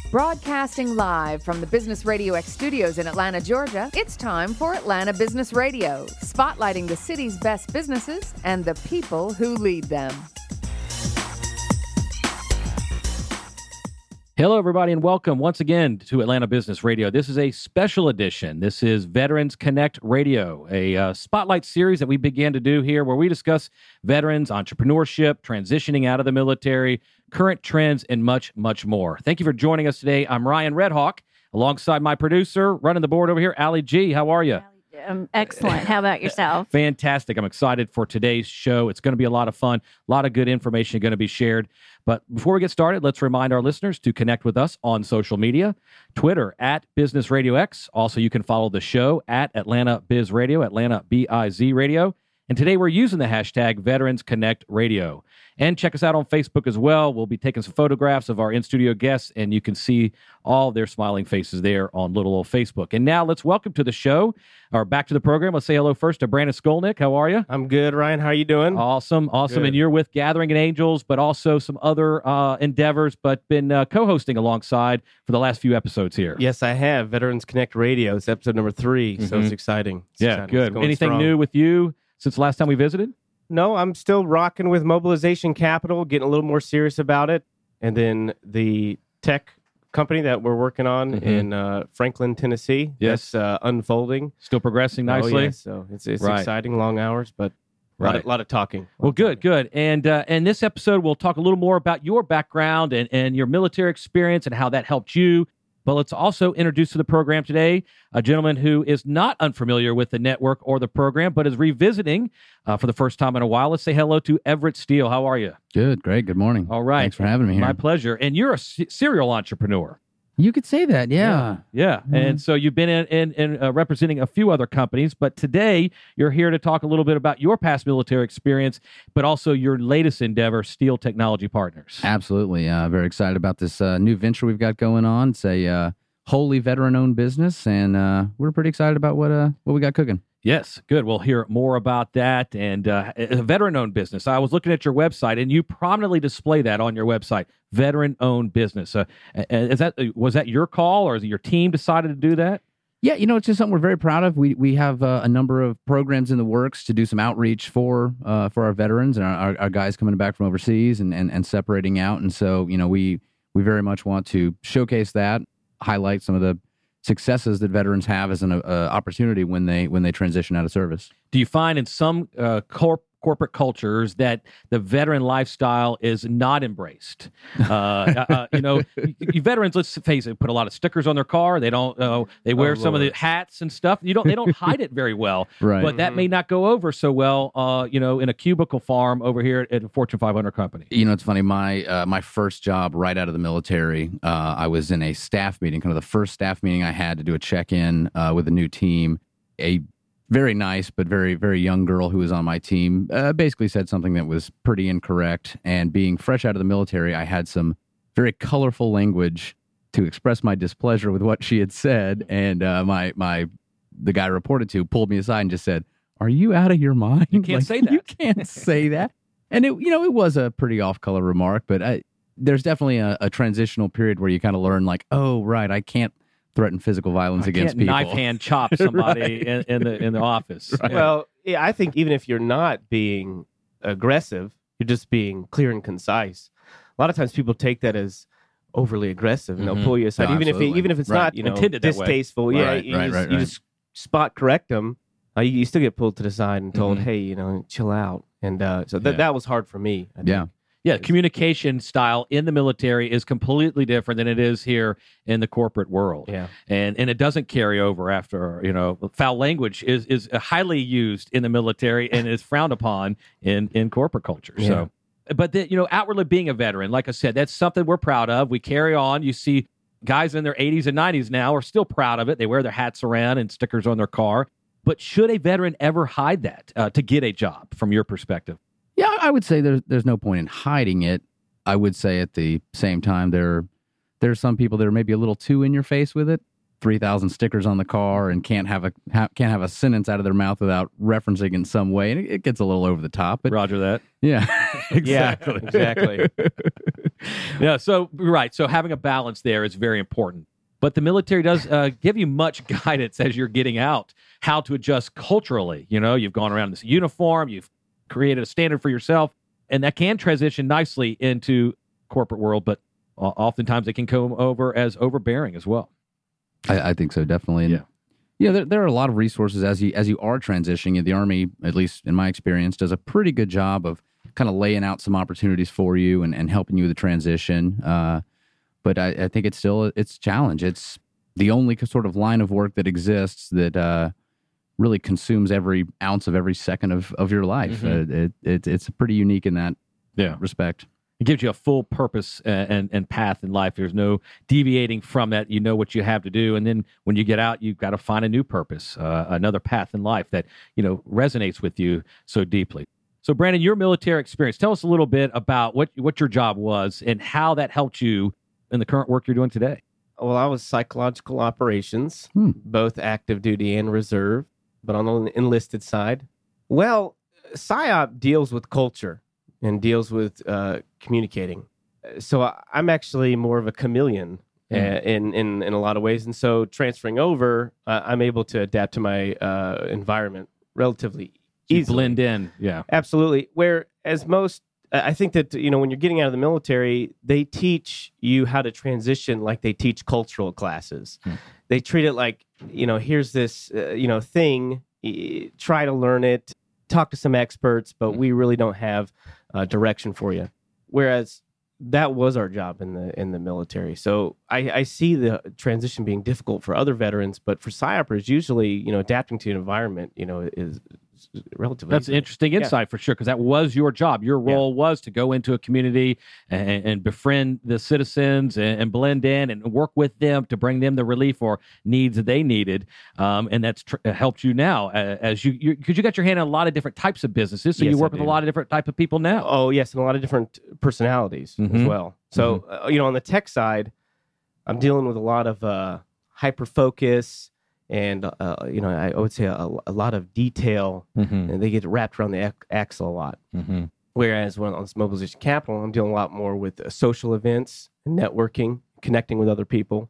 Broadcasting live from the Business Radio X studios in Atlanta, Georgia, it's time for Atlanta Business Radio, spotlighting the city's best businesses and the people who lead them. Hello, everybody, and welcome once again to Atlanta Business Radio. This is a special edition. This is Veterans Connect Radio, a spotlight series that we began to do here where we discuss veterans, entrepreneurship, transitioning out of the military, current trends, and much, much more. Thank you for joining us today. I'm Ryan Redhawk, alongside my producer, running the board over here, Allie G. How are you? Excellent. How about yourself? Fantastic. I'm excited for today's show. It's going to be a lot of fun, a lot of good information going to be shared. But before we get started, let's remind our listeners to connect with us on social media, Twitter at Business Radio X. Also, you can follow the show at Atlanta Biz Radio, Atlanta BIZ Radio. And today we're using the hashtag Veterans Connect Radio. And check us out on Facebook as well. We'll be taking some photographs of our in-studio guests, and you can see all their smiling faces there on little old Facebook. And now let's welcome to the show, or back to the program. Let's say hello first to Brandon Skolnick. How are you? I'm good, Ryan. How are you doing? Awesome. Good. And you're with Gathering and Angels, but also some other endeavors, but been co-hosting alongside for the last few episodes here. Yes, I have. Veterans Connect Radio. It's episode number 3, so it's exciting. Good. Anything new with you since the last time we visited? No, I'm still rocking with Mobilization Capital, getting a little more serious about it. And then the tech company that we're working on in Franklin, Tennessee. Yes. That's unfolding. Still progressing nicely? Oh, yes. So it's Right. exciting, long hours, but a lot of talking. Well, good. And this episode, we'll talk a little more about your background and your military experience and how that helped you. But let's also introduce to the program today a gentleman who is not unfamiliar with the network or the program, but is revisiting for the first time in a while. Let's say hello to Everett Steele. How are you? Good, great. Good morning. All right. Thanks for having me here. My pleasure. And you're a serial entrepreneur. You could say that, yeah. Mm-hmm. And so you've been in representing a few other companies, but today you're here to talk a little bit about your past military experience, but also your latest endeavor, Steele Technology Partners. Absolutely. Very excited about this new venture we've got going on. It's a wholly veteran-owned business, and we're pretty excited about what we got cooking. Yes, good. We'll hear more about that. And a veteran-owned business. I was looking at your website, and you prominently display that on your website, veteran-owned business. Was that your call, or is it your team decided to do that? Yeah, it's just something we're very proud of. We have a number of programs in the works to do some outreach for our veterans and our guys coming back from overseas and separating out. And so, we very much want to showcase that, highlight some of the successes that veterans have as an opportunity when they transition out of service. Do you find in some corporate cultures that the veteran lifestyle is not embraced? Veterans, let's face it, put a lot of stickers on their car. They don't. They wear some of the hats and stuff. They don't hide it very well. Right. But that may not go over so well. In a cubicle farm over here at a Fortune 500 company. It's funny. My first job right out of the military, I was in a staff meeting, kind of the first staff meeting I had to do a check-in with a new team. A very nice but very, very young girl who was on my team basically said something that was pretty incorrect. And being fresh out of the military, I had some very colorful language to express my displeasure with what she had said. And the guy I reported to pulled me aside and just said, "Are you out of your mind? You can't say that. You can't say that." And it was a pretty off-color remark, but there's definitely a transitional period where you kind of learn, like, oh, right, I can't threaten physical violence against people. Knife hand chop somebody in the office. Right. Well, yeah, I think even if you're not being aggressive, you're just being clear and concise. A lot of times people take that as overly aggressive, and they'll pull you aside, No, even if it's right. not Intended that way. distasteful. Yeah, Right, you right. just spot correct them. You still get pulled to the side and told, "Hey, chill out." And that was hard for me. I think. Yeah, communication style in the military is completely different than it is here in the corporate world. Yeah. And it doesn't carry over after, foul language is highly used in the military and is frowned upon in corporate culture. Yeah. So, but outwardly being a veteran, like I said, that's something we're proud of. We carry on. You see guys in their 80s and 90s now are still proud of it. They wear their hats around and stickers on their car. But should a veteran ever hide that to get a job from your perspective? Yeah, I would say there's no point in hiding it. I would say at the same time, there's some people that are maybe a little too in your face with it. 3,000 stickers on the car and can't have a sentence out of their mouth without referencing in some way, and it gets a little over the top. But Roger that. yeah, Exactly. Exactly. Yeah, so right. So having a balance there is very important. But the military does give you much guidance as you're getting out, how to adjust culturally. You know, you've gone around in this uniform, you've created a standard for yourself, and that can transition nicely into corporate world, but oftentimes it can come over as overbearing as well. I think so, definitely. And there are a lot of resources as you are transitioning. The Army, at least in my experience, does a pretty good job of kind of laying out some opportunities for you and helping you with the transition. But I think it's a challenge. It's the only sort of line of work that exists that really consumes every ounce of every second of your life. It's pretty unique in that respect. It gives you a full purpose and path in life. There's no deviating from that. You know what you have to do. And then when you get out, you've got to find a new purpose, another path in life that, resonates with you so deeply. So, Brandon, your military experience, tell us a little bit about what your job was and how that helped you in the current work you're doing today. Well, I was psychological operations, both active duty and reserve, but on the enlisted side. Well, PSYOP deals with culture and deals with communicating. So I'm actually more of a chameleon in a lot of ways. And so transferring over, I'm able to adapt to my environment relatively easily. Blend in, yeah. Absolutely. Whereas most, I think that, when you're getting out of the military, they teach you how to transition like they teach cultural classes. They treat it like, here's this, thing, try to learn it, talk to some experts, but we really don't have direction for you. Whereas that was our job in the military. So I see the transition being difficult for other veterans, but for PSYOPers, usually, adapting to an environment, is relatively That's easy. interesting insight for sure, because that was your job. Your role was to go into a community and befriend the citizens and blend in and work with them to bring them the relief or needs that they needed. And that's helped you now as because you got your hand in a lot of different types of businesses. So Yes, you work I with a do. lot of different type of people now. Oh, yes, and a lot of different personalities as well. So, on the tech side, I'm dealing with a lot of hyper-focus and, I would say a lot of detail, and they get wrapped around the axle a lot. Whereas when on this mobilization capital, I'm dealing a lot more with social events, networking, connecting with other people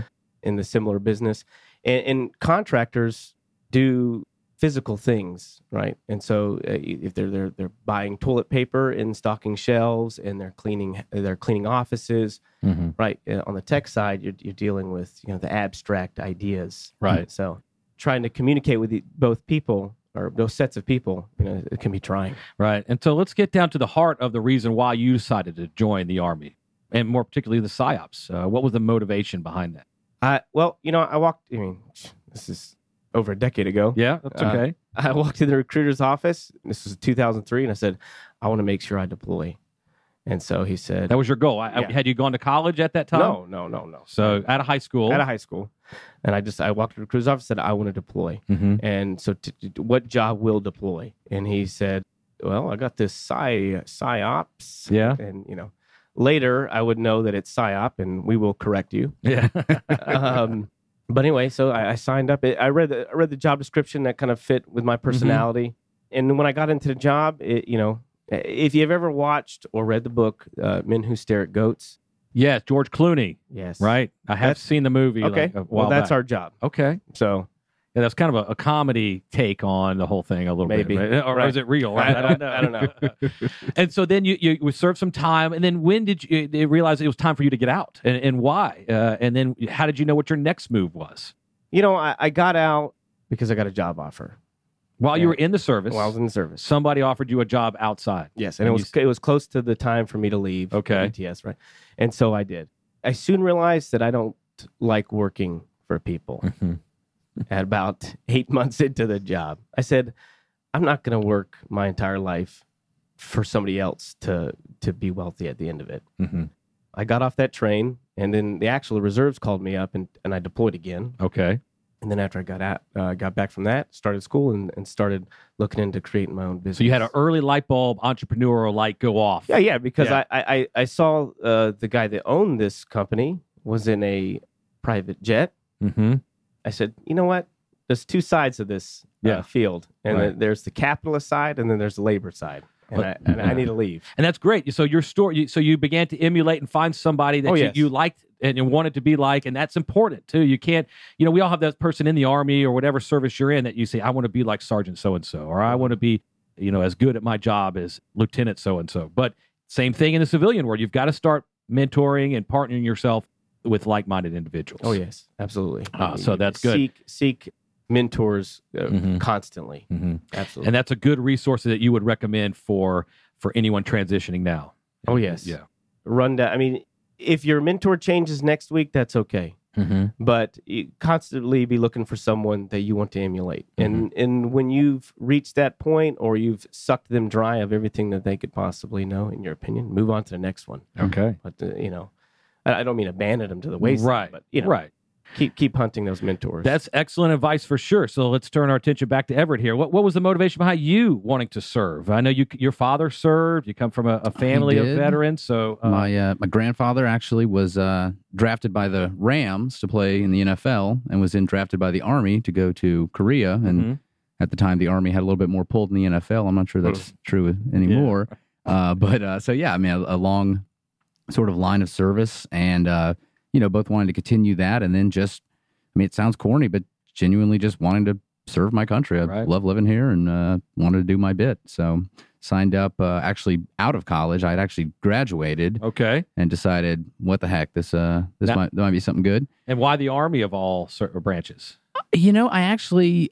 in the similar business. And contractors do physical things, right? And so if they're buying toilet paper and stocking shelves, and they're cleaning offices, right? On the tech side, you're dealing with the abstract ideas, Right. So trying to communicate with both people or both sets of people, it can be trying. Right. And so let's get down to the heart of the reason why you decided to join the Army, and more particularly the PSYOPs. What was the motivation behind that? I walked. This is over a decade ago. Yeah, that's okay. I walked in the recruiter's office. This was 2003, and I said, "I want to make sure I deploy." And so he said, That was your goal. Had you gone to college at that time? "No." So out of high school. Out of high school, and I walked to the recruiter's office and said, "I want to deploy." And so, what job will deploy? And he said, "Well, I got this PSYOPs." Yeah. And later I would know that it's PSYOP, and we will correct you. Yeah. But anyway, so I signed up. I read the job description that kind of fit with my personality. And when I got into the job, if you've ever watched or read the book Men Who Stare at Goats, Yes, George Clooney. yes, Right. I have That's- seen the movie. Okay, Like a while well, that's back. our job. Okay. So Yeah, that's kind of a comedy take on the whole thing a little Maybe. bit. Right? Or Right. is it real? Right? I don't know. And so then you served some time, and then when did you realize it was time for you to get out, and why? And then how did you know what your next move was? I got out because I got a job offer While you Yeah. were in the service, while I was in the service. somebody offered you a job outside. Yes, and And it was close to the time for me to leave. Okay. ETS, right? And so I did. I soon realized that I don't like working for people. At about 8 months into the job, I said, I'm not going to work my entire life for somebody else to be wealthy at the end of it. I got off that train, and then the actual reserves called me up, and I deployed again. Okay. And then after I got back from that, started school and started looking into creating my own business. So you had an early light bulb entrepreneurial light go off. Yeah, because Yeah. I saw the guy that owned this company was in a private jet, Mm-hmm. I said, you know what? There's two sides of this field, and Right. there's the capitalist side, and then there's the labor side, and I need to leave. And that's great. So your story, so you began to emulate and find somebody that yes. you liked and you wanted to be like, and that's important too. You can't, we all have that person in the Army or whatever service you're in that you say, I want to be like Sergeant so-and-so, or I want to be, as good at my job as Lieutenant so-and-so. But same thing in the civilian world. You've got to start mentoring and partnering yourself with like-minded individuals. Oh, yes, absolutely. So that's good. Seek mentors Mhm. constantly. Mm-hmm. Absolutely. And that's a good resource that you would recommend for anyone transitioning now. Oh, yes. Yeah. Run down. I mean, if your mentor changes next week, that's okay. Mm-hmm. But you constantly be looking for someone that you want to emulate. Mm-hmm. And when you've reached that point, or you've sucked them dry of everything that they could possibly know, in your opinion, move on to the next one. Okay. But I don't mean abandon them to the wayside. Right. But Right. keep hunting those mentors. That's excellent advice for sure. So let's turn our attention back to Everett here. What was the motivation behind you wanting to serve? I know your father served. You come from a family of did. veterans. So My grandfather actually was drafted by the Rams to play in the NFL, and was then drafted by the Army to go to Korea. And Mhm. at the time, the Army had a little bit more pull than the NFL. I'm not sure that's true anymore. But I mean, a long sort of line of service, and both wanting to continue that, and then just, I mean, it sounds corny, but genuinely just wanting to serve my country. I Right. love living here, and wanted to do my bit. So signed up actually out of college. I had actually graduated okay. and decided, what the heck, this might be something good. And why the Army of all branches? I actually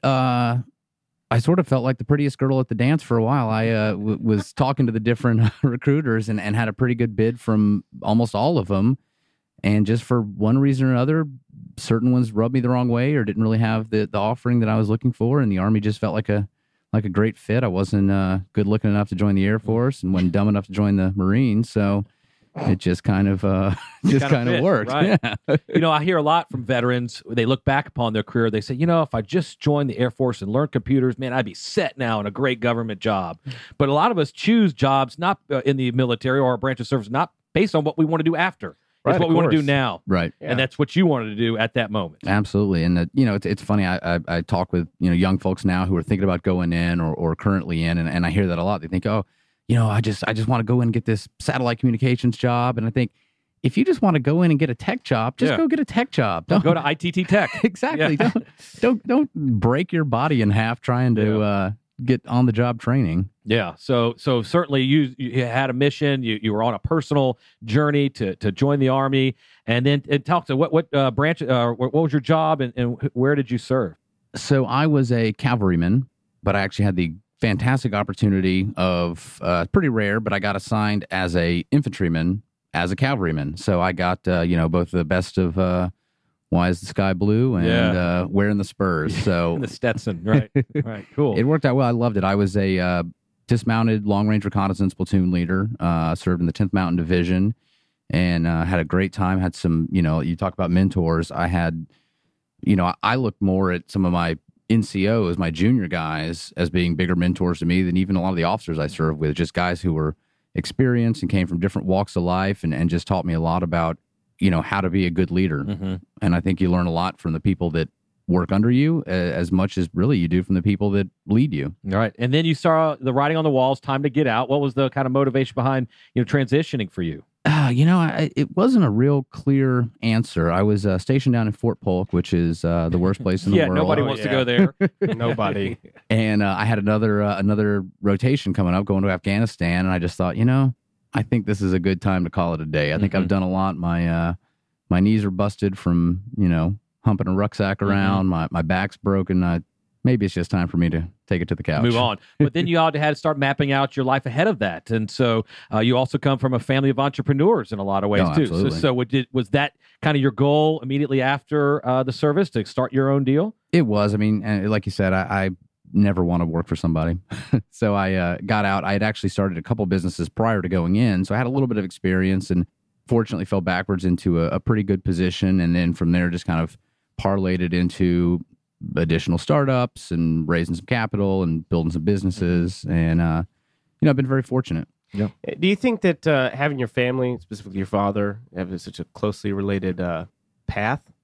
I sort of felt like the prettiest girl at the dance for a while. I was talking to the different recruiters and had a pretty good bid from almost all of them. And just for one reason or another, certain ones rubbed me the wrong way or didn't really have the offering that I was looking for. And the Army just felt like a great fit. I wasn't good looking enough to join the Air Force, and wasn't dumb enough to join the Marines. So it just kind of fit, worked. right. Yeah. I hear a lot from veterans. They look back upon their career. They say, if I just joined the Air Force and learned computers, man, I'd be set now in a great government job. But a lot of us choose jobs not in the military or a branch of service, not based on what we want to do after. Right, It's what of we want to do course. now. Right. And that's what you wanted to do at that moment. Absolutely. And, it's funny. I talk with, young folks now who are thinking about going in or currently in, and I hear that a lot. They think, I just want to go in and get this satellite communications job. And I think, if you just want to go in and get a tech job, just go get a tech job. Don't go to ITT Tech. Exactly. Yeah. Don't break your body in half trying to get on the job training. Yeah. So certainly you had a mission. You were on a personal journey to join the Army, and then talk to what branch. What was your job, and where did you serve? So I was a cavalryman, but I actually had the fantastic opportunity of pretty rare, but I got assigned as a infantryman as a cavalryman. So I got both the best of Why Is the Sky Blue and Wearing the Spurs. So The Stetson, right? Right. Cool. it worked out well. I loved it. I was a dismounted long-range reconnaissance platoon leader, served in the 10th Mountain Division, and had a great time. Had some, you talk about mentors. I had, I looked more at some of my NCOs, my junior guys, as being bigger mentors to me than even a lot of the officers I served with, just guys who were experienced and came from different walks of life, and just taught me a lot about, how to be a good leader. Mm-hmm. And I think you learn a lot from the people that work under you as much as really you do from the people that lead you. All right. And then you saw the writing on the walls, time to get out. What was the kind of motivation behind, transitioning for you? It wasn't a real clear answer. I was stationed down in Fort Polk, which is the worst place in the world. Nobody wants to go there. Nobody. And I had another rotation coming up, going to Afghanistan, and I just thought, I think this is a good time to call it a day. I think I've done a lot. My knees are busted from humping a rucksack around. My back's broken. Maybe it's just time for me to take it to the couch. Move on. But then you all had to start mapping out your life ahead of that. And so you also come from a family of entrepreneurs in a lot of ways, too. Absolutely. So was that kind of your goal immediately after the service, to start your own deal? It was. I mean, and like you said, I never want to work for somebody. So I got out. I had actually started a couple businesses prior to going in. So I had a little bit of experience, and fortunately fell backwards into a pretty good position. And then from there, just kind of parlayed it into additional startups and raising some capital and building some businesses. And, I've been very fortunate. Yeah. Do you think that having your family, specifically your father, have such a closely related path,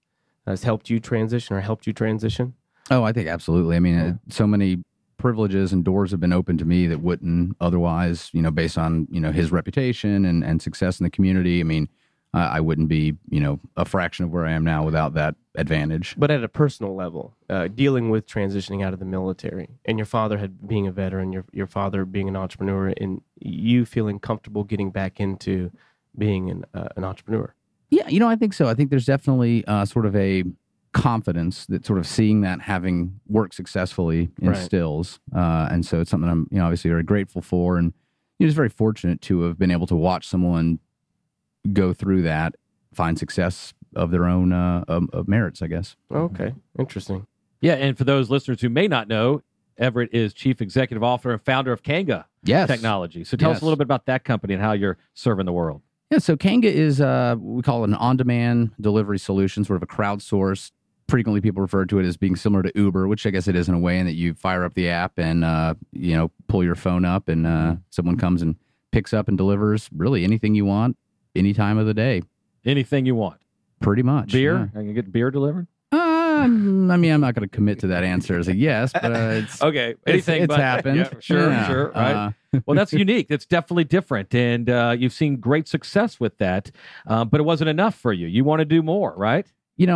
has helped you transition? Oh, I think absolutely. I mean, so many privileges and doors have been open to me that wouldn't otherwise, based on, his reputation and success in the community. I mean, I wouldn't be, a fraction of where I am now without that advantage. But at a personal level, dealing with transitioning out of the military, and your father being a veteran, your father being an entrepreneur, and you feeling comfortable getting back into being an entrepreneur. Yeah, I think so. I think there's definitely sort of a confidence that sort of seeing that having worked successfully instills. And so it's something I'm, obviously very grateful for, and just very fortunate to have been able to watch someone go through that, find success of their own of merits, I guess. Okay, interesting. Yeah, and for those listeners who may not know, Everett is Chief Executive Officer and founder of Kanga Technology. So tell us a little bit about that company and how you're serving the world. Yeah, so Kanga is we call it an on-demand delivery solution, sort of a crowdsourced. Frequently, people refer to it as being similar to Uber, which I guess it is in a way, in that you fire up the app and pull your phone up, and someone comes and picks up and delivers really anything you want, any time of the day. Anything you want. Pretty much. Beer? I can get beer delivered? I mean, I'm not going to commit to that answer as a yes, but it's okay. Anything, it's happened. Yeah, sure, right. Well, that's unique. That's definitely different, and you've seen great success with that. But it wasn't enough for you. You want to do more, right?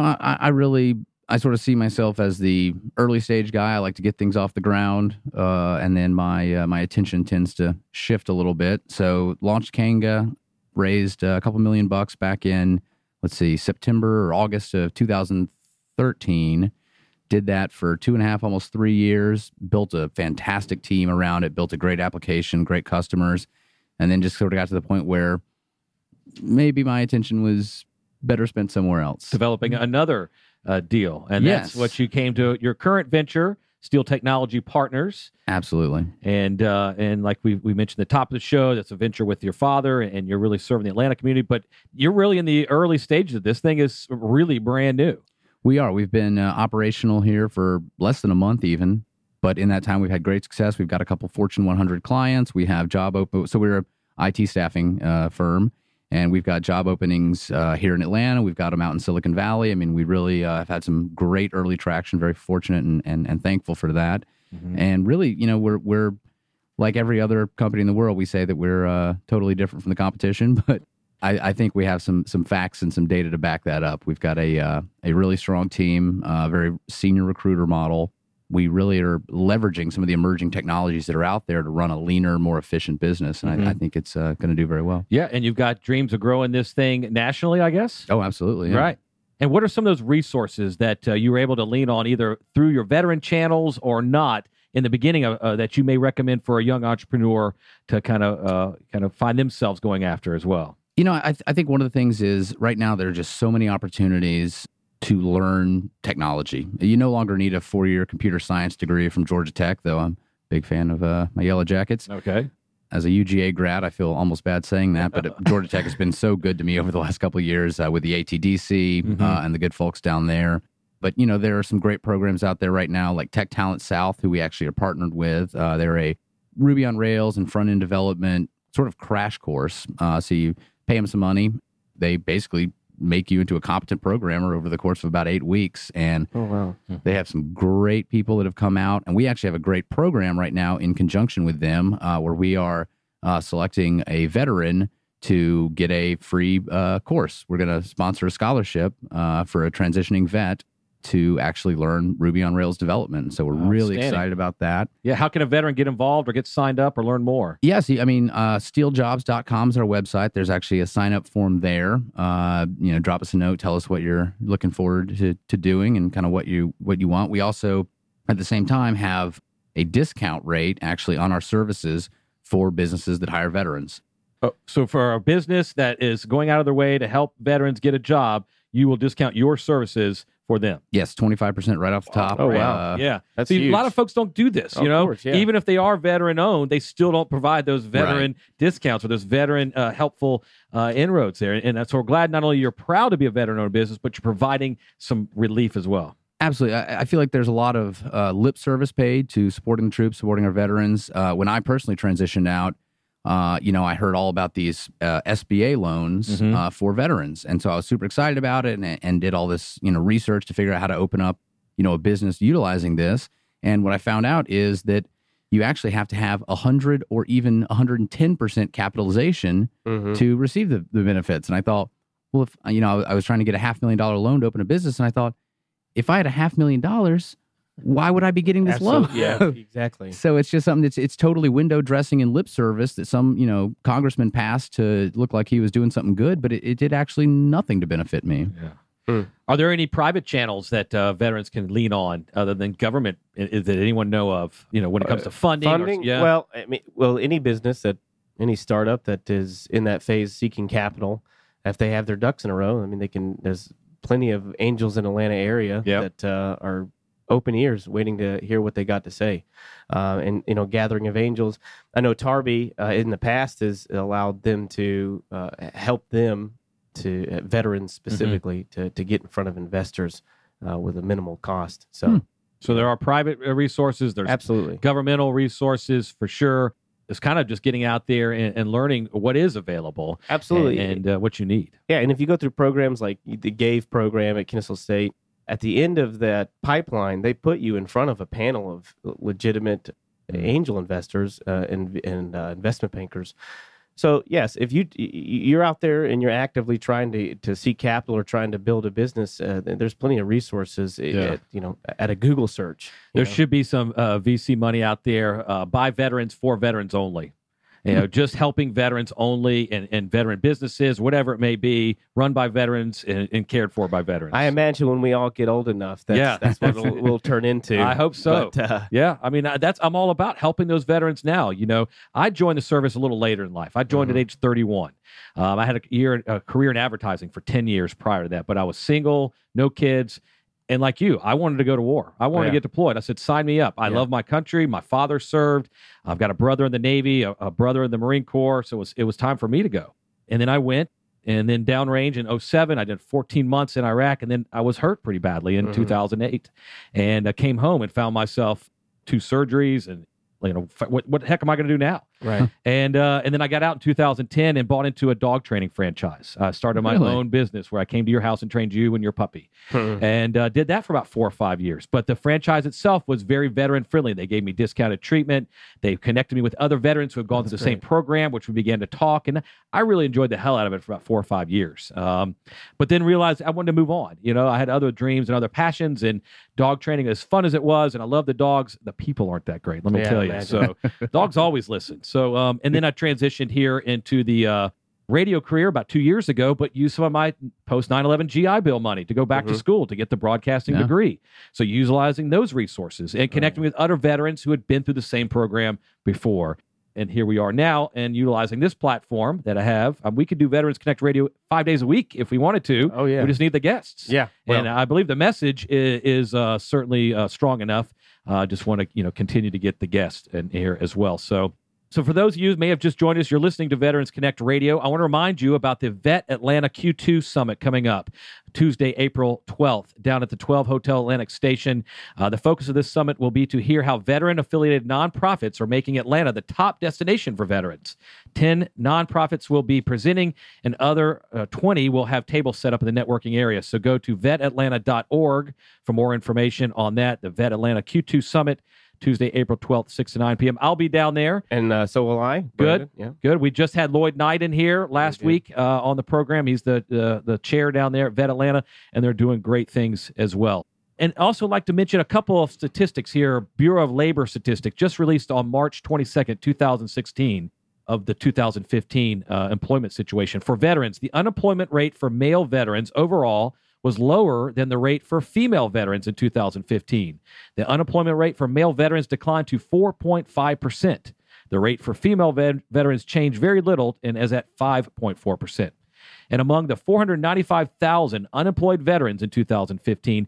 I sort of see myself as the early stage guy. I like to get things off the ground, and then my attention tends to shift a little bit. So launched Kanga, raised a couple $1 million back in, September or August of 2013. Did that for 2.5, almost 3 years. Built a fantastic team around it. Built a great application, great customers, and then just sort of got to the point where maybe my attention was better spent somewhere else. Developing another deal. And that's what you came to your current venture, Steel Technology Partners. Absolutely. And like we mentioned at the top of the show, that's a venture with your father, and you're really serving the Atlanta community, but you're really in the early stages of this. Thing is really brand new. We are. We've been operational here for less than a month even, but in that time we've had great success. We've got a couple Fortune 100 clients. We have job open. So we're an IT staffing firm. And we've got job openings here in Atlanta. We've got them out in Silicon Valley. I mean, we really have had some great early traction. Very fortunate and thankful for that. Mm-hmm. And really, we're like every other company in the world. We say that we're totally different from the competition, but I think we have some facts and some data to back that up. We've got a really strong team, very senior recruiter model. We really are leveraging some of the emerging technologies that are out there to run a leaner, more efficient business. And I think it's going to do very well. Yeah. And you've got dreams of growing this thing nationally, I guess? Oh, absolutely. Yeah. Right. And what are some of those resources that you were able to lean on either through your veteran channels or not in the beginning of that you may recommend for a young entrepreneur to kind of find themselves going after as well? I think one of the things is right now there are just so many opportunities to learn technology. You no longer need a 4-year computer science degree from Georgia Tech, though I'm a big fan of my Yellow Jackets. Okay. As a UGA grad, I feel almost bad saying that, but Georgia Tech has been so good to me over the last couple of years with the ATDC and the good folks down there. But, there are some great programs out there right now, like Tech Talent South, who we actually are partnered with. They're a Ruby on Rails and front-end development sort of crash course. So you pay them some money. They basically make you into a competent programmer over the course of about 8 weeks. And they have some great people that have come out. And we actually have a great program right now in conjunction with them where we are selecting a veteran to get a free course. We're going to sponsor a scholarship for a transitioning vet to actually learn Ruby on Rails development. So we're really excited about that. Yeah. How can a veteran get involved or get signed up or learn more? Yes. steeljobs.com is our website. There's actually a sign-up form there. Drop us a note. Tell us what you're looking forward to doing and kind of what you want. We also, at the same time, have a discount rate actually on our services for businesses that hire veterans. Oh, so for a business that is going out of their way to help veterans get a job, you will discount your services for them. Yes, 25% right off the top. Oh, wow. Yeah. That's huge. huge. A lot of folks don't do this, Of course, yeah. Even if they are veteran-owned, they still don't provide those veteran discounts or those veteran helpful inroads there. And so we're glad not only you're proud to be a veteran-owned business, but you're providing some relief as well. Absolutely. I feel like there's a lot of lip service paid to supporting the troops, supporting our veterans. When I personally transitioned out, I heard all about these SBA loans for veterans. And so I was super excited about it and did all this, research to figure out how to open up, a business utilizing this. And what I found out is that you actually have to have 100 or even 110% capitalization to receive the benefits. And I thought, well, if, I was trying to get a $500,000 loan to open a business. And I thought, if I had $500,000, why would I be getting this loan? Yeah, exactly. So it's just something it's totally window dressing and lip service that some, congressman passed to look like he was doing something good, but it did actually nothing to benefit me. Yeah. Are there any private channels that veterans can lean on other than government that anyone know of, when it comes to funding? Well, any business any startup that is in that phase seeking capital, if they have their ducks in a row, there's plenty of angels in Atlanta area that are open ears waiting to hear what they got to say. And Gathering of Angels, I know Tarby in the past has allowed them to help them to veterans specifically to get in front of investors with a minimal cost. So there are private resources. There's absolutely governmental resources for sure. It's kind of just getting out there and learning what is available. Absolutely. And what you need. Yeah. And if you go through programs like the GAVE program at Kennesaw State, at the end of that pipeline, they put you in front of a panel of legitimate angel investors and investment bankers. So yes, if you're out there and you're actively trying to seek capital or trying to build a business, there's plenty of resources. At a Google search, there should be some VC money out there by veterans for veterans only. Just helping veterans only and veteran businesses, whatever it may be, run by veterans and cared for by veterans. I imagine when we all get old enough, that's what we'll turn into. I hope so. But, I'm all about helping those veterans now. I joined the service a little later in life. I joined at age 31. I had a career in advertising for 10 years prior to that, but I was single, no kids. And like you, I wanted to go to war. I wanted to get deployed. I said, sign me up. I love my country. My father served. I've got a brother in the Navy, a brother in the Marine Corps. So it was time for me to go. And then I went. And then downrange in 2007, I did 14 months in Iraq. And then I was hurt pretty badly in 2008. And I came home and found myself 2 surgeries. And what the heck am I going to do now? Right. And then I got out in 2010 and bought into a dog training franchise. I started my own business where I came to your house and trained you and your puppy. And did that for about 4 or 5 years. But the franchise itself was very veteran friendly. They gave me discounted treatment. They connected me with other veterans who had gone through the same program, which we began to talk. And I really enjoyed the hell out of it for about 4 or 5 years. But then realized I wanted to move on. I had other dreams and other passions, and dog training, as fun as it was, and I love the dogs, the people aren't that great, let me tell you. So dogs always listen. So, and then I transitioned here into the radio career about 2 years ago, but used some of my post 9/11 GI Bill money to go back to school to get the broadcasting degree. So utilizing those resources and connecting with other veterans who had been through the same program before. And here we are now, and utilizing this platform that I have. We could do Veterans Connect Radio 5 days a week if we wanted to. Oh, yeah. We just need the guests. Yeah. Well, and I believe the message is certainly strong enough. Just want to continue to get the guests in here as well. So for those of you who may have just joined us, you're listening to Veterans Connect Radio. I want to remind you about the Vet Atlanta Q2 Summit coming up Tuesday, April 12th, down at the 12 Hotel Atlantic Station. The focus of this summit will be to hear how veteran-affiliated nonprofits are making Atlanta the top destination for veterans. 10 nonprofits will be presenting, and other 20 will have tables set up in the networking area. So go to vetatlanta.org for more information on that. The Vet Atlanta Q2 Summit, Tuesday, April 12th, 6 to 9 p.m. I'll be down there. And so will I. Good. Yeah. Good. We just had Lloyd Knight in here last week on the program. He's the chair down there at Vet Atlanta, and they're doing great things as well. And also like to mention a couple of statistics here. Bureau of Labor statistics just released on March 22nd, 2016 of the 2015 employment situation. For veterans, the unemployment rate for male veterans overall was lower than the rate for female veterans in 2015. The unemployment rate for male veterans declined to 4.5%. The rate for female veterans changed very little and is at 5.4%. And among the 495,000 unemployed veterans in 2015,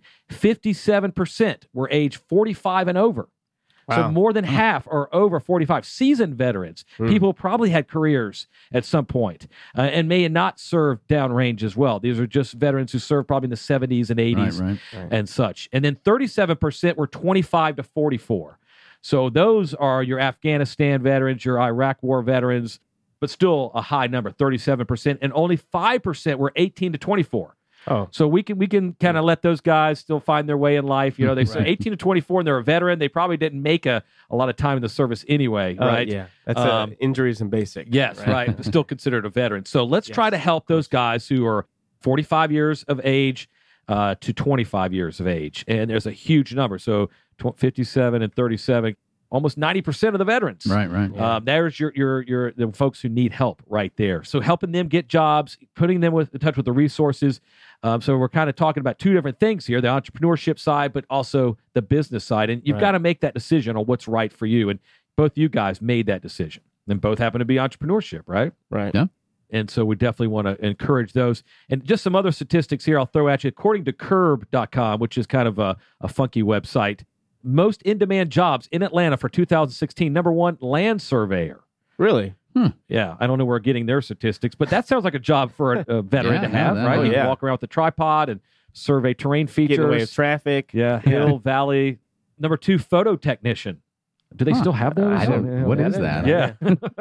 57% were age 45 and over. Wow. So more than half are over 45. Seasoned veterans, people who probably had careers at some point and may not serve downrange as well. These are just veterans who served probably in the 70s and 80s and such. And then 37% were 25 to 44. So those are your Afghanistan veterans, your Iraq war veterans, but still a high number, 37%, and only 5% were 18 to 24. Oh, So we can kind of let those guys still find their way in life. You know, they say Right. 18 to 24 and they're a veteran. They probably didn't make a lot of time in the service anyway, right? Yeah, that's Um, injuries and basic. Yes, right. But still considered a veteran. So let's try Yes, to help those guys who are 45 years of age to 25 years of age. And there's a huge number. So 57 and 37, almost 90% of the veterans. Right. Yeah. There's your the folks who need help right there. So helping them get jobs, putting them in touch with the resources. So we're kind of talking about two different things here: the entrepreneurship side, but also the business side. And you've Right. got to make that decision on what's right for you. And both you guys made that decision. And both happen to be entrepreneurship, right? Right. Yeah. And so we definitely want to encourage those. And just some other statistics here I'll throw at you. According to Curb.com, which is kind of a funky website, most in-demand jobs in Atlanta for 2016, number one, land surveyor. Really? Yeah, I don't know where we're getting their statistics, but that sounds like a job for a veteran Yeah, to have, no, right? that- You can yeah. walk around with a tripod and survey terrain features. Get away with traffic. Yeah, hill, valley. Number two, photo technician. Do they Huh. still have those? I don't know. What is that? Yeah.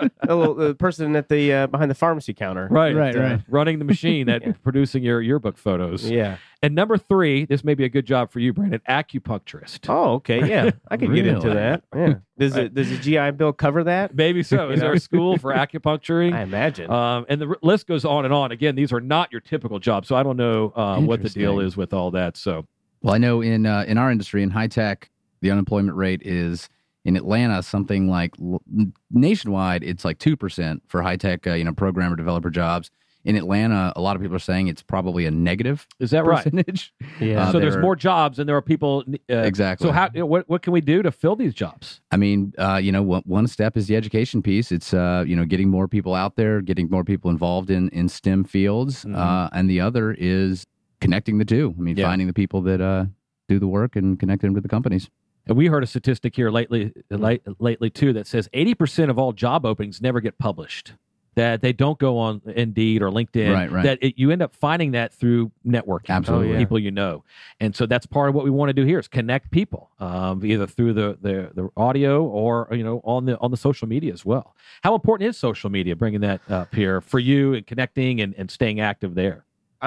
The person at the behind the pharmacy counter. Right, Right. Running the machine that Yeah. producing your yearbook photos. Yeah. And number three, this may be a good job for you, Brandon, acupuncturist. Oh, okay. Yeah, I could get into Really? that. Yeah. Does the GI Bill cover that? Maybe so. Is there a school for acupuncturing? I imagine. And the list goes on and on. Again, these are not your typical jobs, so I don't know what the deal Interesting. is with all that. So Well, I know in our industry, in high tech, the unemployment rate is in Atlanta something like nationwide. It's like 2% for high tech, programmer developer jobs. In Atlanta, a lot of people are saying it's probably a negative is that right? percentage. yeah. So there's there- more jobs than there are people. Exactly. So how? What can we do to fill these jobs? I mean, one step is the education piece. It's getting more people out there, getting more people involved in STEM fields, and the other is connecting the two. I mean, Yeah. finding the people that do the work and connecting them to the companies. And we heard a statistic here lately too that says 80% of all job openings never get published. That they don't go on Indeed or LinkedIn. Right. That you end up finding that through networking. Absolutely. with people you know. And so that's part of what we want to do here is connect people, either through the audio or on the social media as well. How important is social media? Bringing that up here for you and connecting and staying active there.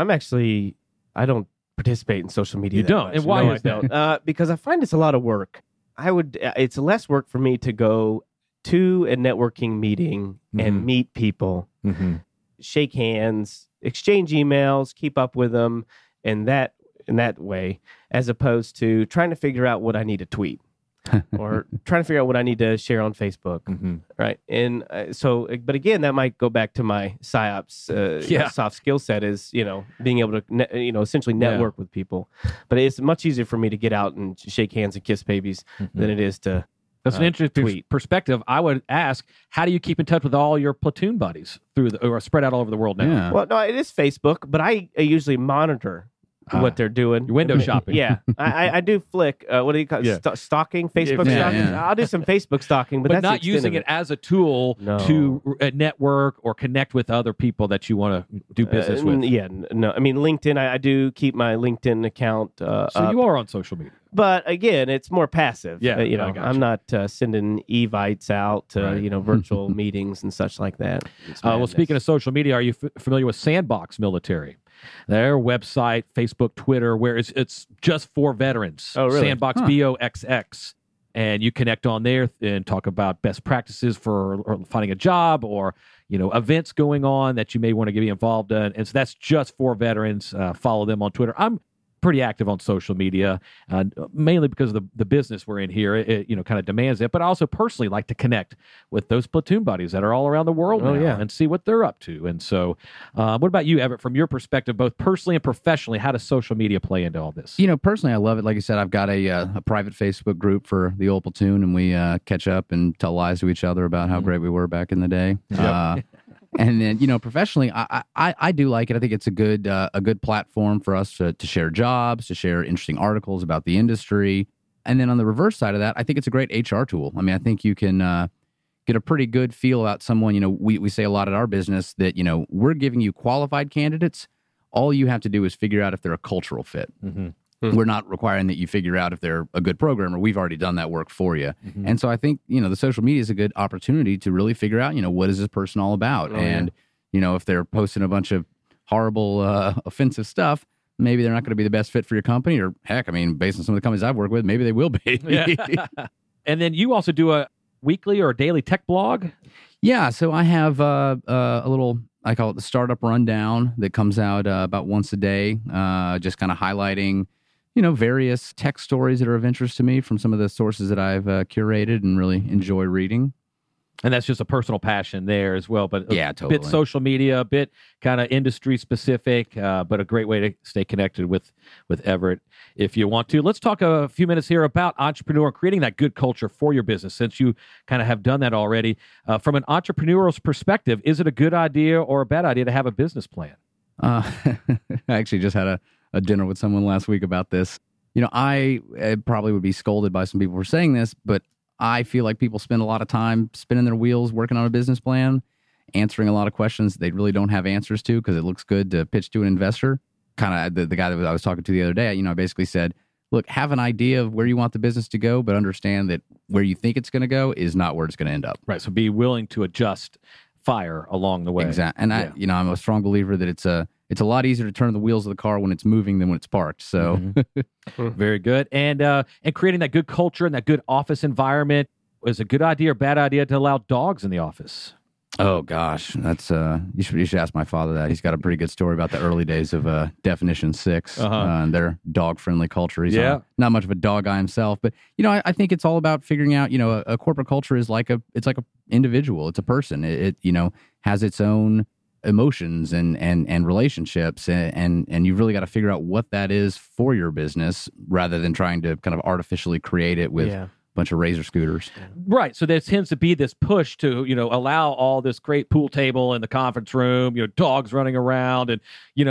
I don't participate in social media. You that don't? much. And why No, is I that? don't. Because I find it's a lot of work. It's less work for me to go to a networking meeting Mhm. and meet people, Mm-hmm. shake hands, exchange emails, keep up with them, and that in that way, as opposed to trying to figure out what I need to tweet or trying to figure out what I need to share on Facebook. Mm-hmm. Right. And but again, that might go back to my PsyOps Yeah. soft skill set is, being able to, essentially network with people. But it's much easier for me to get out and shake hands and kiss babies than it is to. That's an interesting tweet. perspective. I would ask, how do you keep in touch with all your platoon buddies or spread out all over the world now? Yeah. Well, no, it is Facebook, but I usually monitor what they're doing. You're window shopping. Yeah. I do flick. What do you call it? Yeah. Stalking? Facebook Yeah, stalking? yeah. I'll do some Facebook stalking, but But that's the not extent using of it as a tool No. to network or connect with other people that you want to do business with. No. I mean, LinkedIn, I do keep my LinkedIn account So up. you are on social media. But again, it's more passive. Yeah, I gotcha. I'm not sending evites out to Right. virtual meetings and such like that. It's Well, madness. speaking of social media, are you familiar with Sandbox Military? Their website, Facebook, Twitter, where it's just for veterans. Oh, really? Sandbox Huh. BOXX. And you connect on there and talk about best practices for finding a job or events going on that you may want to get involved in. And so that's just for veterans. Follow them on Twitter. I'm pretty active on social media, mainly because of the business we're in here. It kind of demands it, but I also personally like to connect with those platoon buddies that are all around the world Oh, now yeah. and see what they're up to. And so, what about you, Everett? From your perspective, both personally and professionally, how does social media play into all this? Personally, I love it. Like I said, I've got a private Facebook group for the old platoon, and we catch up and tell lies to each other about how great we were back in the day. And then, professionally, I do like it. I think it's a good platform for us to share jobs, to share interesting articles about the industry. And then on the reverse side of that, I think it's a great HR tool. I mean, I think you can get a pretty good feel about someone. We say a lot at our business that, we're giving you qualified candidates. All you have to do is figure out if they're a cultural fit. Mm-hmm. We're not requiring that you figure out if they're a good programmer. We've already done that work for you. And so I think, the social media is a good opportunity to really figure out, what is this person all about? If they're posting a bunch of horrible, offensive stuff, maybe they're not going to be the best fit for your company. Or heck, based on some of the companies I've worked with, maybe they will be. And then you also do a weekly or a daily tech blog? Yeah. So I have a little, I call it the Startup Rundown, that comes out about once a day, just kind of highlighting various tech stories that are of interest to me from some of the sources that I've curated and really enjoy reading. And that's just a personal passion there as well. But yeah, totally. A bit social media, a bit kind of industry specific, but a great way to stay connected with Everett if you want to. Let's talk a few minutes here about entrepreneur, creating that good culture for your business, since you kind of have done that already. From an entrepreneurial perspective, is it a good idea or a bad idea to have a business plan? I actually just had a dinner with someone last week about this. I probably would be scolded by some people for saying this, but I feel like people spend a lot of time spinning their wheels working on a business plan, answering a lot of questions they really don't have answers to because it looks good to pitch to an investor. Kind of the guy that I was talking to the other day, I basically said, look, have an idea of where you want the business to go, but understand that where you think it's going to go is not where it's going to end up. Right. So be willing to adjust fire along the way. Exactly. And I'm a strong believer that it's a lot easier to turn the wheels of the car when it's moving than when it's parked. So very good. And creating that good culture and that good office environment, is a good idea or bad idea to allow dogs in the office? Oh gosh, that's you should ask my father that. He's got a pretty good story about the early days of Definition 6 and their dog-friendly culture. He's not much of a dog guy himself, but I think it's all about figuring out. A corporate culture is like a individual. It's a person. It has its own emotions and relationships, and you've really got to figure out what that is for your business rather than trying to kind of artificially create it with a bunch of razor scooters. Right. So there tends to be this push to, allow all this great pool table in the conference room, dogs running around and,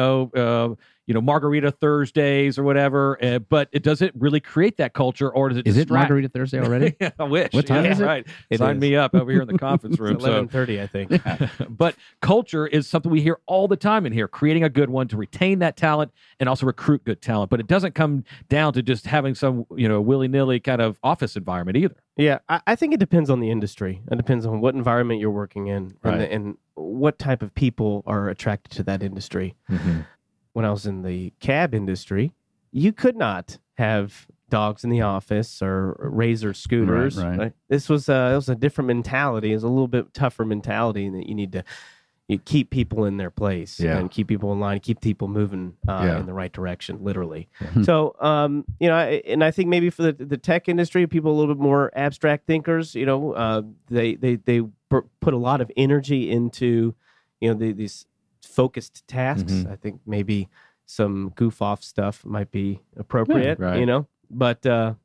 Margarita Thursdays or whatever. But it doesn't really create that culture, or does it Is distract? it Margarita Thursday already? I wish. What time is it? Right. Sign me up over here in the conference room. It's 11:30, I think. But culture is something we hear all the time in here, creating a good one to retain that talent and also recruit good talent. But it doesn't come down to just having some, willy-nilly kind of office environment either. Yeah, I think it depends on the industry. It depends on what environment you're working in and what type of people are attracted to that industry. When I was in the cab industry, you could not have dogs in the office or razor scooters. Right. This was it was a different mentality. It was a little bit tougher mentality that you need to keep people in their place and keep people in line, keep people moving in the right direction, literally. So, and I think maybe for the tech industry, people a little bit more abstract thinkers, they put a lot of energy into, these focused tasks. I think maybe some goof off stuff might be appropriate, but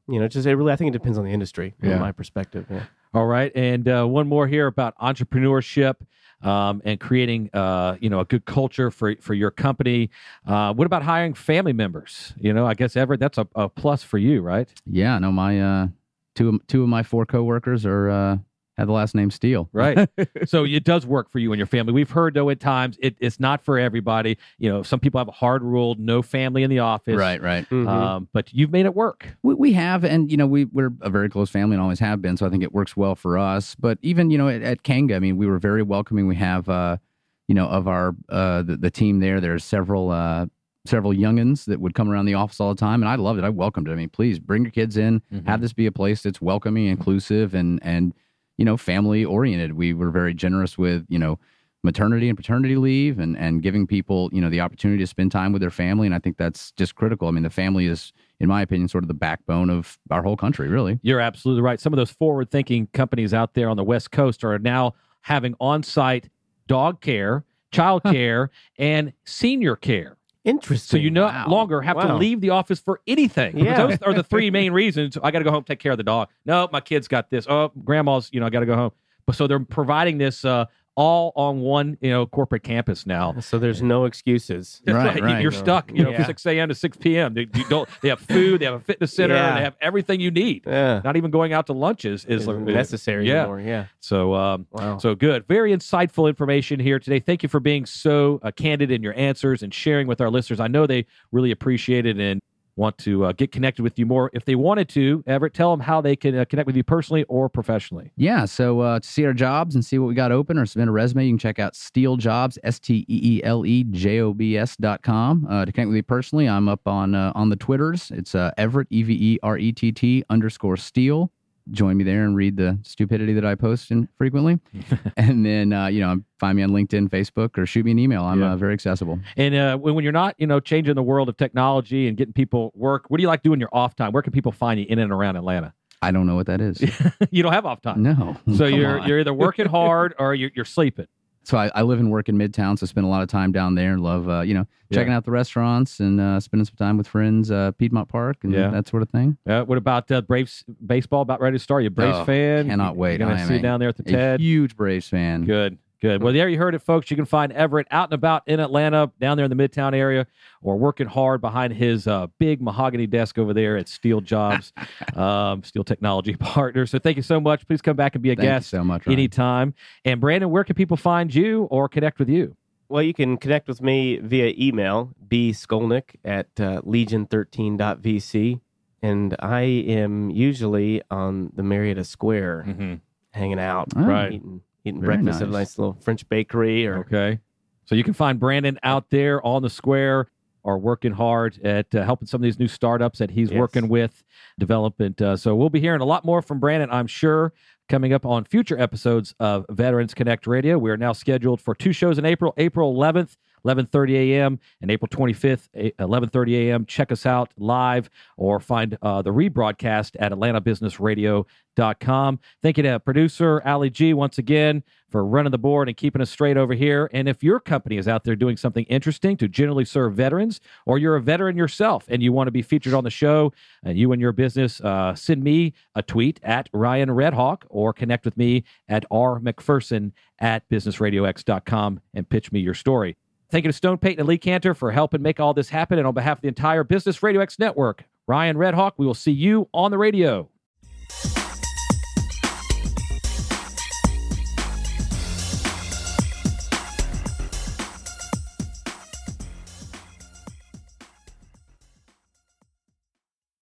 I think it depends on the industry from my perspective. Yeah. All right. And one more here about entrepreneurship and creating, a good culture for your company. What about hiring family members? I guess, Everett, that's a plus for you, right? Yeah. No, my two of my 4 coworkers have the last name Steele. Right. So it does work for you and your family. We've heard, though, at times it's not for everybody. Some people have a hard rule, no family in the office. Right. But you've made it work. We have, and, we're a very close family and always have been, so I think it works well for us. But even, at Kanga, we were very welcoming. We have, of our, the team there's several youngins that would come around the office all the time, and I loved it. I welcomed it. Please bring your kids in, have this be a place that's welcoming, inclusive, and family oriented. We were very generous with, maternity and paternity leave and giving people, the opportunity to spend time with their family. And I think that's just critical. The family is, in my opinion, sort of the backbone of our whole country, really. You're absolutely right. Some of those forward-thinking companies out there on the West Coast are now having on-site dog care, child care, and senior care. Interesting. So you no longer have to leave the office for anything. Yeah. Those are the 3 main reasons. I got to go home, take care of the dog. No, my kid's got this. Oh, grandma's, I got to go home. But so they're providing this all on one, corporate campus now. So there's no excuses. Right. You're stuck, from 6 a.m. to 6 p.m. They have food, they have a fitness center, and they have everything you need. Yeah. Not even going out to lunches is necessary anymore. Yeah. So, so good. Very insightful information here today. Thank you for being so candid in your answers and sharing with our listeners. I know they really appreciate it and want to get connected with you more. If they wanted to, Everett, tell them how they can connect with you personally or professionally. Yeah, so to see our jobs and see what we got open or submit a resume, you can check out SteelJobs, SteeleJobs.com. To connect with me personally, I'm up on the Twitters. It's Everett, EVERTT_Steel. Join me there and read the stupidity that I post in frequently. And then, find me on LinkedIn, Facebook, or shoot me an email. I'm very accessible. And when you're not, changing the world of technology and getting people work, what do you like doing in your off time? Where can people find you in and around Atlanta? I don't know what that is. You don't have off time? No. So you're either working hard or you're sleeping. So I live and work in Midtown, so spend a lot of time down there and love, checking out the restaurants and spending some time with friends, Piedmont Park and that sort of thing. What about Braves baseball about ready to start? You a Braves fan? Cannot wait. You're going to see you down there at the TED? Huge Braves fan. Good. Well, there you heard it, folks. You can find Everett out and about in Atlanta, down there in the Midtown area, or working hard behind his big mahogany desk over there at SteelJobs, Steel Technology Partners. So thank you so much. Please come back and be a guest so much, Ryan. anytime. And Brandon, where can people find you or connect with you? Well, you can connect with me via email, bskolnick@legion13.vc. And I am usually on the Marietta Square hanging out, eating breakfast at a nice little French bakery. Okay. So you can find Brandon out there on the square or working hard at helping some of these new startups that he's working with, development. So we'll be hearing a lot more from Brandon, I'm sure, coming up on future episodes of Veterans Connect Radio. We are now scheduled for 2 shows in April 11th, 11:30 a.m. and April 25th, 11:30 a.m. Check us out live or find the rebroadcast at atlantabusinessradio.com. Thank you to producer Ali G once again for running the board and keeping us straight over here. And if your company is out there doing something interesting to generally serve veterans, or you're a veteran yourself and you want to be featured on the show, and you and your business, send me a tweet at Ryan Redhawk or connect with me at rmcpherson@businessradiox.com and pitch me your story. Thank you to Stone Payton and Lee Cantor for helping make all this happen. And on behalf of the entire Business Radio X network, Ryan Redhawk, we will see you on the radio.